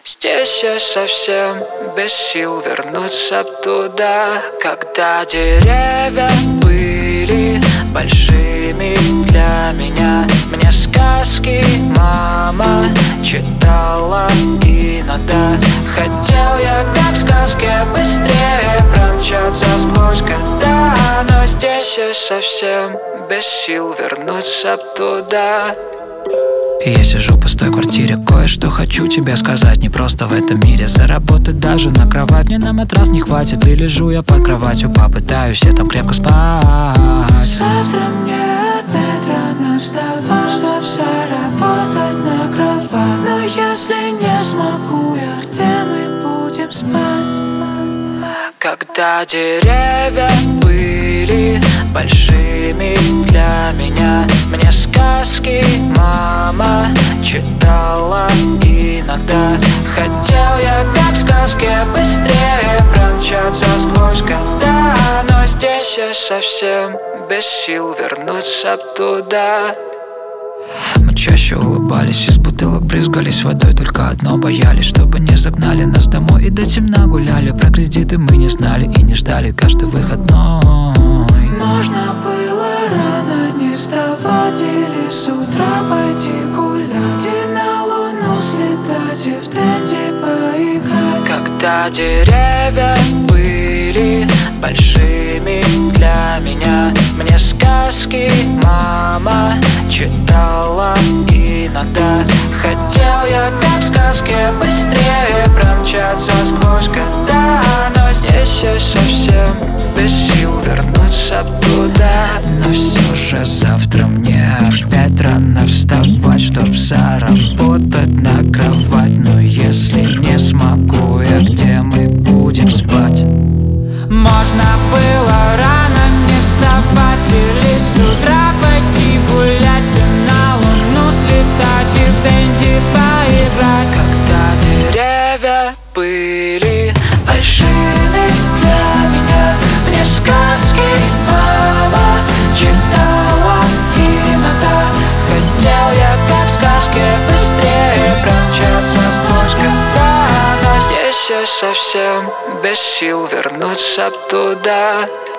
Здесь я совсем без сил вернуться туда, когда деревья были большими для меня. Мне сказки мама читала иногда. Хотел я, как в сказке, быстрее промчаться сквозь года, но здесь я совсем без сил вернуться туда. Я сижу в пустой квартире, кое-что хочу тебе сказать. Не просто в этом мире заработать даже на кровать. Мне на матрас не хватит, и лежу я под кроватью. Попытаюсь я там крепко спать. Завтра мне опять рано вставать, чтоб заработать на кровать. Но если не смогу я, где мы будем спать? Когда деревья были большими для меня. Мне сказки мама читала иногда. Хотел я, как в сказке, быстрее промчаться сквозь года, но здесь я совсем без сил вернуться туда. Мы чаще улыбались, из бутылок брызгались водой. Только одно боялись, чтобы не загнали нас домой. И до темна гуляли, про кредиты мы не знали и не ждали каждый выходной. Можно было рано не вставать или с утра пойти гулять, и на луну слетать, и в тенте поиграть. Когда деревья были большими для меня. Мне сказки мама читала иногда. Хотел я, как в сказке, быстрее промчаться сквозь года, но здесь я совсем без сил вернуться туда. Но все же завтра мне опять рано вставать, чтоб заработать на кровать. Но если не смогу я, где мы будем спать? Можно было рано не вставать или с утра пойти гулять, и на луну слетать, и в тенте поиграть. Когда деревья были большими для меня. Мне сказки мама читала иногда. Хотел я, как в сказке, быстрее промчаться сквозь года, но здесь я совсем без сил вернуться туда.